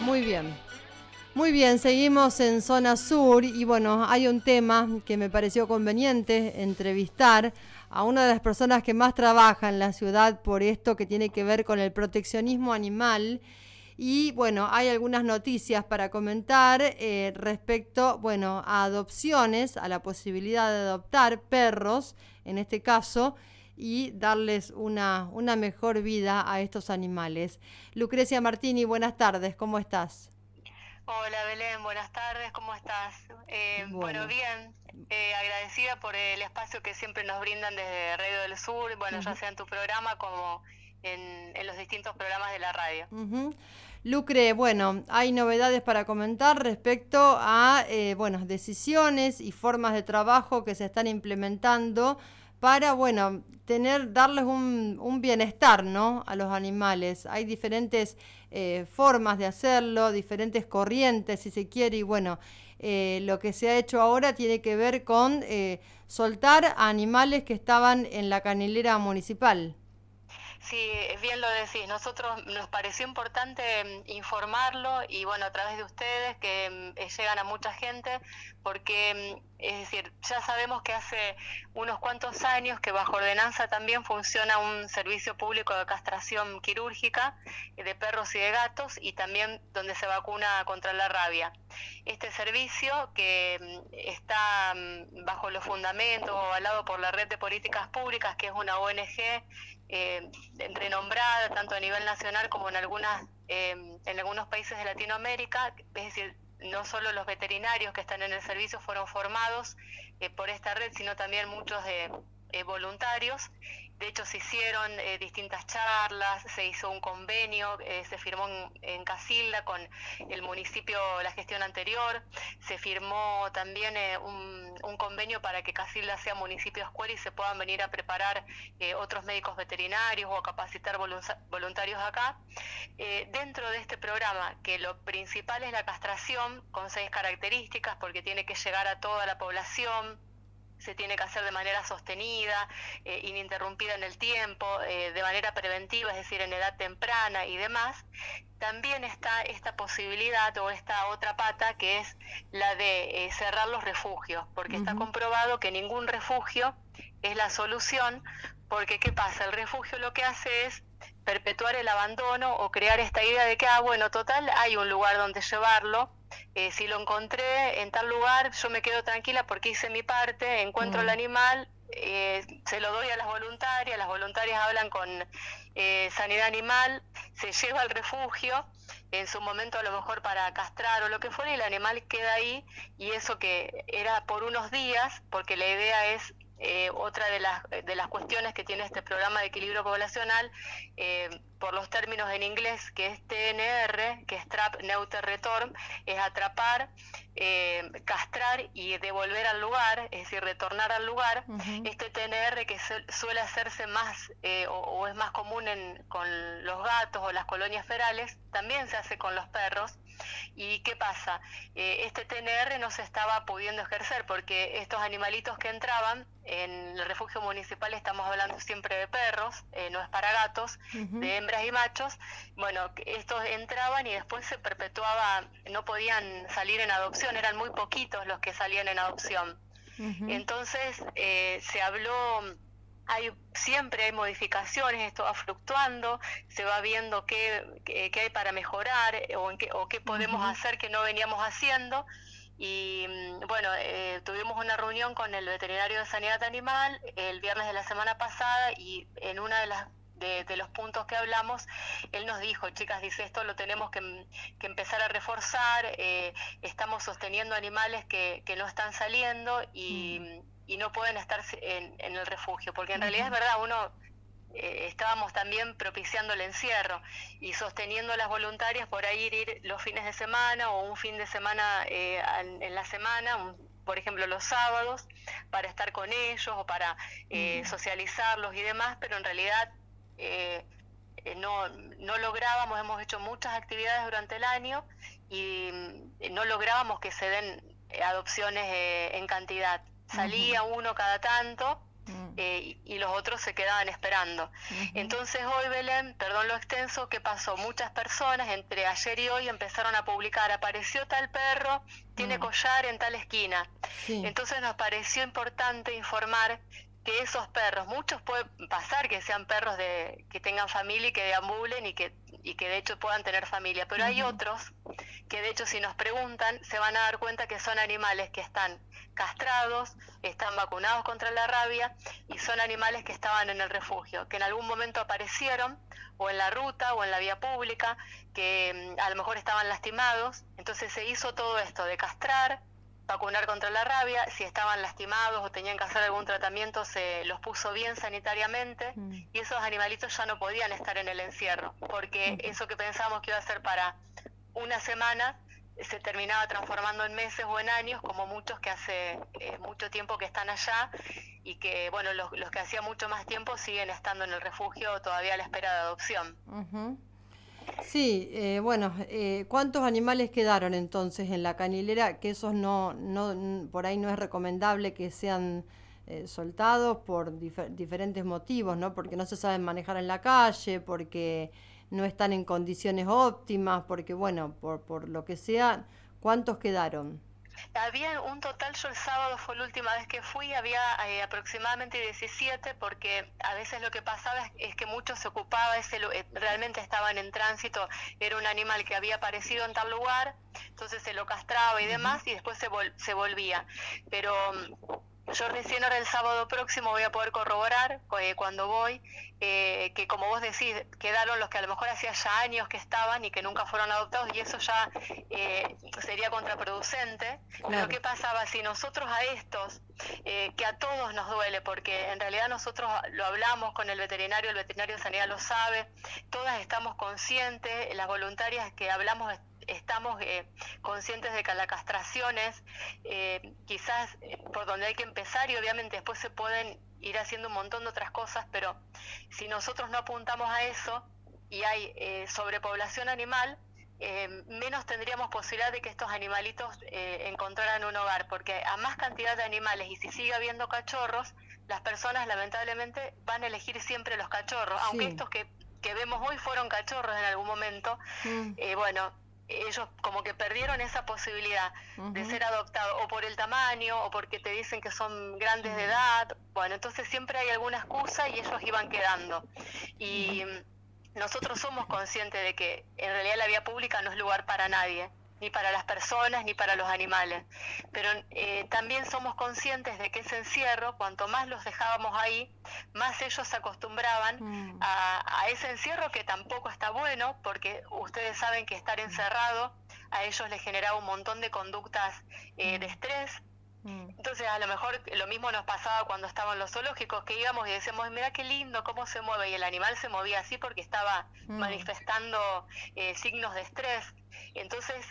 Muy bien. Muy bien, seguimos en Zona Sur y bueno, hay un tema que me pareció conveniente entrevistar a una de las personas que más trabaja en la ciudad por esto que tiene que ver con el proteccionismo animal. Y bueno, hay algunas noticias para comentar respecto, bueno, a adopciones, a la posibilidad de adoptar perros, en este caso, y darles una mejor vida a estos animales. Lucrecia Martini, buenas tardes, ¿cómo estás? Hola Belén, buenas tardes, ¿cómo estás? Bueno, Bueno. bien, agradecida por el espacio que siempre nos brindan desde Radio del Sur, bueno, ya Ujú, sea en tu programa como en los distintos programas de la radio. ujú. Lucre, bueno, hay novedades para comentar respecto a, bueno, decisiones y formas de trabajo que se están implementando para, bueno, darles un bienestar, ¿no? A los animales. Hay diferentes formas de hacerlo, diferentes corrientes, si se quiere, y bueno, lo que se ha hecho ahora tiene que ver con soltar a animales que estaban en la canilera municipal. Sí, bien lo decís. Nosotros nos pareció importante informarlo y bueno, a través de ustedes que llegan a mucha gente, porque es decir, ya sabemos que hace unos cuantos años que bajo ordenanza también funciona un servicio público de castración quirúrgica de perros y de gatos y también donde se vacuna contra la rabia. Este servicio que está bajo los fundamentos o avalado por la Red de Políticas Públicas, que es una ONG renombrada tanto a nivel nacional como en algunos países de Latinoamérica, es decir, no solo los veterinarios que están en el servicio fueron formados por esta red, sino también muchos voluntarios. De hecho, se hicieron distintas charlas, se hizo un convenio, se firmó en Casilda con el municipio la gestión anterior, se firmó también un convenio para que Casilda sea municipio escuela y se puedan venir a preparar otros médicos veterinarios o a capacitar voluntarios acá. Dentro de este programa, que lo principal es la castración, con 6 características, porque tiene que llegar a toda la población, se tiene que hacer de manera sostenida, ininterrumpida en el tiempo, de manera preventiva, es decir, en edad temprana y demás. También está esta posibilidad o esta otra pata que es la de cerrar los refugios, porque está Ujú, comprobado que ningún refugio es la solución, porque ¿qué pasa? El refugio lo que hace es perpetuar el abandono o crear esta idea de que, bueno, total, hay un lugar donde llevarlo, si lo encontré en tal lugar, yo me quedo tranquila porque hice mi parte, encuentro el mm, animal, se lo doy a las voluntarias hablan con sanidad animal, se lleva al refugio, en su momento a lo mejor para castrar o lo que fuera, y el animal queda ahí, y eso que era por unos días, porque la idea es otra de las cuestiones que tiene este programa de equilibrio poblacional, por los términos en inglés, que es TNR, que es Trap, Neuter, Return, es atrapar, castrar y devolver al lugar, es decir, retornar al lugar. ujú. Este TNR que suele hacerse más o es más común con los gatos o las colonias ferales, también se hace con los perros. ¿Y qué pasa? Este TNR no se estaba pudiendo ejercer porque estos animalitos que entraban en el refugio municipal, estamos hablando siempre de perros, no es para gatos, Ujú, de hembras y machos, bueno, estos entraban y después se perpetuaba, no podían salir en adopción, eran muy poquitos los que salían en adopción. ujú, Entonces se habló, siempre hay modificaciones, esto va fluctuando, se va viendo qué hay para mejorar o qué podemos ujú, hacer que no veníamos haciendo. Y bueno, tuvimos una reunión con el veterinario de sanidad animal el viernes de la semana pasada y en una de los puntos que hablamos, él nos dijo, chicas, dice, esto lo tenemos que empezar a reforzar, estamos sosteniendo animales que no están saliendo mm, y no pueden estar en el refugio, porque en realidad es ujú, verdad, uno estábamos también propiciando el encierro y sosteniendo a las voluntarias por ahí ir los fines de semana o un fin de semana en la semana, por ejemplo los sábados, para estar con ellos o para mm, socializarlos y demás, pero en realidad eh, no lográbamos, hemos hecho muchas actividades durante el año y no lográbamos que se den adopciones en cantidad. ujú, Salía uno cada tanto, y los otros se quedaban esperando. Entonces hoy, Belén, perdón lo extenso, ¿qué pasó? Muchas personas entre ayer y hoy empezaron a publicar, apareció tal perro, tiene collar en tal esquina. Entonces nos pareció importante informar que esos perros, muchos puede pasar que sean perros que tengan familia y que deambulen y que de hecho puedan tener familia, pero hay otros que de hecho si nos preguntan se van a dar cuenta que son animales que están castrados, están vacunados contra la rabia y son animales que estaban en el refugio, que en algún momento aparecieron o en la ruta o en la vía pública, que a lo mejor estaban lastimados. Entonces se hizo todo esto de castrar, vacunar contra la rabia, si estaban lastimados o tenían que hacer algún tratamiento se los puso bien sanitariamente y esos animalitos ya no podían estar en el encierro, porque eso que pensábamos que iba a ser para una semana se terminaba transformando en meses o en años, como muchos que hace mucho tiempo que están allá y que, bueno, los que hacía mucho más tiempo siguen estando en el refugio todavía a la espera de adopción. Sí, bueno, ¿cuántos animales quedaron entonces en la canilera? Que esos no por ahí no es recomendable que sean soltados por diferentes motivos, ¿no? Porque no se saben manejar en la calle, porque no están en condiciones óptimas, porque bueno, por lo que sea, ¿cuántos quedaron? Había un total, yo el sábado fue la última vez que fui, había aproximadamente 17, porque a veces lo que pasaba es que muchos se ocupaba, realmente estaban en tránsito, era un animal que había aparecido en tal lugar, entonces se lo castraba y demás, y después se volvía. Pero yo recién ahora el sábado próximo voy a poder corroborar cuando voy, que como vos decís, quedaron los que a lo mejor hacía ya años que estaban y que nunca fueron adoptados, y eso ya sería contraproducente. Claro. Pero ¿qué pasaba si nosotros a estos, que a todos nos duele, porque en realidad nosotros lo hablamos con el veterinario de sanidad lo sabe, todas estamos conscientes, las voluntarias que hablamos estamos conscientes de que la castración es quizás por donde hay que empezar, y obviamente después se pueden ir haciendo un montón de otras cosas, pero si nosotros no apuntamos a eso y hay sobrepoblación animal, menos tendríamos posibilidad de que estos animalitos encontraran un hogar, porque a más cantidad de animales, y si sigue habiendo cachorros, las personas lamentablemente van a elegir siempre los cachorros, sí. Aunque estos que vemos hoy fueron cachorros en algún momento, bueno, ellos como que perdieron esa posibilidad de ser adoptados, o por el tamaño, o porque te dicen que son grandes de edad. Bueno, entonces siempre hay alguna excusa y ellos iban quedando. Y nosotros somos conscientes de que en realidad la vía pública no es lugar para nadie, ni para las personas, ni para los animales. Pero también somos conscientes de que ese encierro, cuanto más los dejábamos ahí, más ellos se acostumbraban a ese encierro, que tampoco está bueno, porque ustedes saben que estar encerrado a ellos les generaba un montón de conductas de estrés. Entonces a lo mejor lo mismo nos pasaba cuando estaban los zoológicos, que íbamos y decíamos, mira qué lindo cómo se mueve, y el animal se movía así porque estaba manifestando signos de estrés. Entonces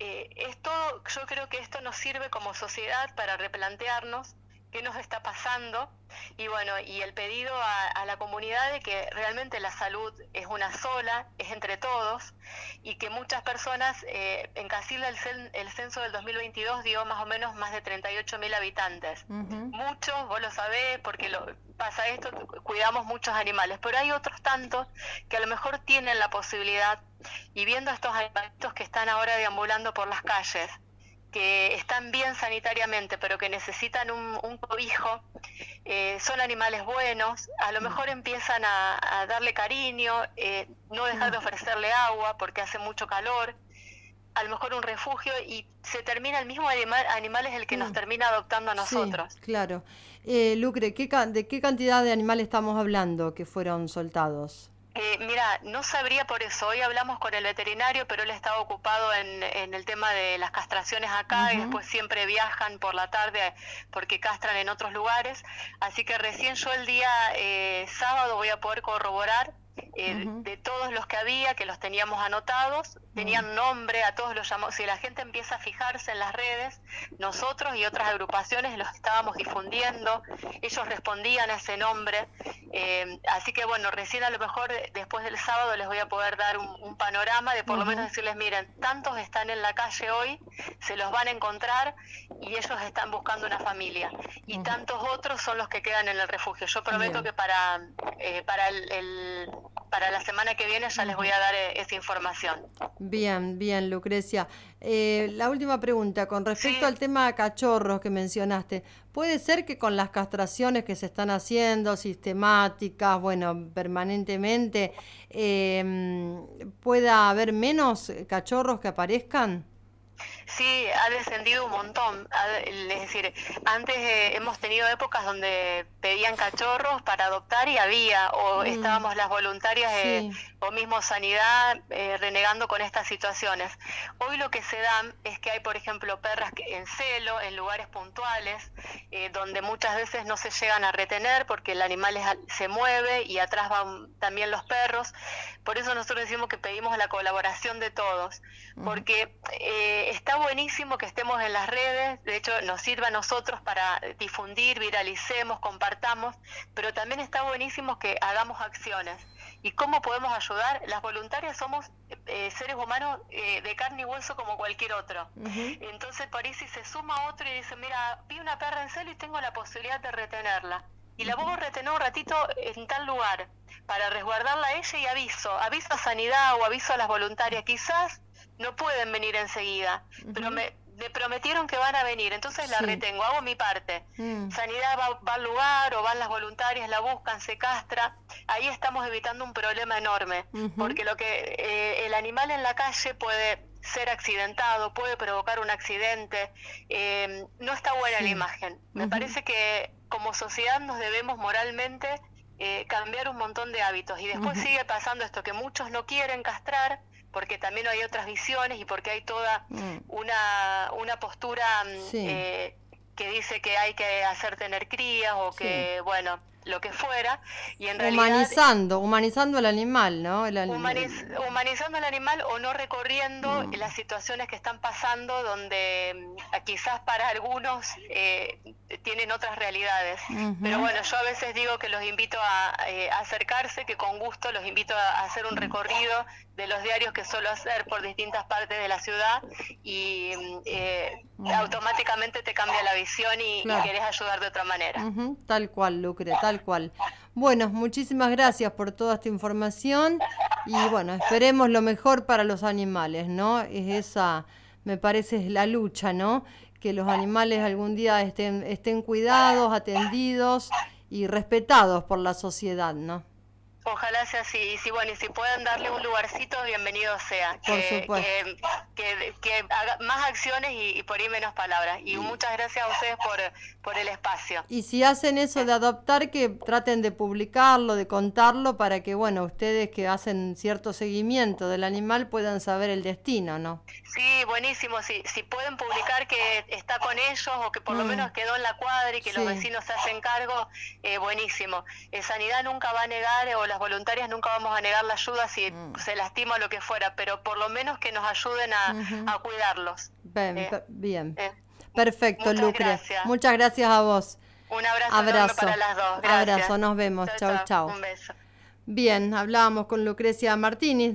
yo creo que esto nos sirve como sociedad para replantearnos qué nos está pasando, y bueno, y el pedido a la comunidad de que realmente la salud es una sola, es entre todos, y que muchas personas, en Casilda el censo del 2022 dio más o menos más de 38.000 habitantes. Muchos, vos lo sabés, porque pasa esto, cuidamos muchos animales, pero hay otros tantos que a lo mejor tienen la posibilidad, y viendo estos animalitos que están ahora deambulando por las calles, que están bien sanitariamente, pero que necesitan un cobijo, son animales buenos, a lo mejor empiezan a darle cariño, no dejar de ofrecerle agua porque hace mucho calor, a lo mejor un refugio, y se termina el mismo animal es el que nos termina adoptando a nosotros. Sí, claro. Lucre, ¿de qué cantidad de animales estamos hablando que fueron soltados? Mira, no sabría por eso. Hoy hablamos con el veterinario, pero él estaba ocupado en el tema de las castraciones acá, y después siempre viajan por la tarde porque castran en otros lugares. Así que recién yo el día sábado voy a poder corroborar de todos los que había, que los teníamos anotados, tenían nombre, a todos los llamamos. Si la gente empieza a fijarse en las redes, nosotros y otras agrupaciones los estábamos difundiendo, ellos respondían a ese nombre, así que bueno, recién a lo mejor después del sábado les voy a poder dar un panorama de por lo menos decirles, miren, tantos están en la calle hoy, se los van a encontrar y ellos están buscando una familia, y tantos otros son los que quedan en el refugio. Yo prometo que para la semana que viene ya les voy a dar esa información. Bien, bien, Lucrecia. La última pregunta, con respecto al tema de cachorros que mencionaste, ¿puede ser que con las castraciones que se están haciendo, sistemáticas, bueno, permanentemente, pueda haber menos cachorros que aparezcan? Sí, ha descendido un montón. Es decir, antes hemos tenido épocas donde pedían cachorros para adoptar y había, o estábamos las voluntarias o mismo Sanidad renegando con estas situaciones. Hoy lo que se da es que hay, por ejemplo, perras en celo, en lugares puntuales, donde muchas veces no se llegan a retener porque el animal se mueve y atrás van también los perros. Por eso nosotros decimos que pedimos la colaboración de todos, porque está buenísimo que estemos en las redes, de hecho nos sirve a nosotros para difundir, viralicemos, compartamos, pero también está buenísimo que hagamos acciones. ¿Y cómo podemos ayudar? Las voluntarias somos seres humanos de carne y hueso como cualquier otro. Entonces por ahí si se suma otro y dice, mira, vi una perra en celo y tengo la posibilidad de retenerla, y la puedo retener un ratito en tal lugar para resguardarla a ella, y aviso a Sanidad o aviso a las voluntarias, quizás no pueden venir enseguida, pero me prometieron que van a venir, entonces la retengo, hago mi parte. Sanidad va al lugar o van las voluntarias, la buscan, se castra, ahí estamos evitando un problema enorme, porque el animal en la calle puede ser accidentado, puede provocar un accidente, no está buena la imagen. Me parece que como sociedad nos debemos moralmente cambiar un montón de hábitos, y después sigue pasando esto, que muchos no quieren castrar porque también hay otras visiones y porque hay toda una postura que dice que hay que hacer tener crías o que, bueno, lo que fuera, y en realidad humanizando al animal, ¿no? Humanizando al animal o no recorriendo las situaciones que están pasando, donde quizás para algunos tienen otras realidades. Pero bueno, yo a veces digo que los invito a acercarse, que con gusto los invito a hacer un recorrido de los diarios que suelo hacer por distintas partes de la ciudad, y automáticamente te cambia la visión y querés ayudar de otra manera. Tal cual, Lucre, tal cual. Bueno, muchísimas gracias por toda esta información, y bueno, esperemos lo mejor para los animales, ¿no? Es esa, me parece, es la lucha, ¿no? Que los animales algún día estén cuidados, atendidos y respetados por la sociedad, ¿no? Ojalá sea así, y bueno, y si pueden darle un lugarcito, bienvenido sea. Por supuesto. Que haga más acciones y por ahí menos palabras. Y muchas gracias a ustedes por el espacio. Y si hacen eso de adoptar, que traten de publicarlo, de contarlo, para que, bueno, ustedes que hacen cierto seguimiento del animal puedan saber el destino, ¿no? Sí, buenísimo. Si pueden publicar que está con ellos o que por lo menos quedó en la cuadra y que los vecinos se hacen cargo, buenísimo. Sanidad nunca va a negar, o las voluntarias nunca vamos a negar la ayuda si se lastima o lo que fuera, pero por lo menos que nos ayuden a cuidarlos. Bien. Perfecto, Lucre. Gracias. Muchas gracias a vos. Un abrazo para las dos. Gracias. Abrazo, nos vemos. Chau. Un beso. Bien, hablábamos con Lucrecia Martínez.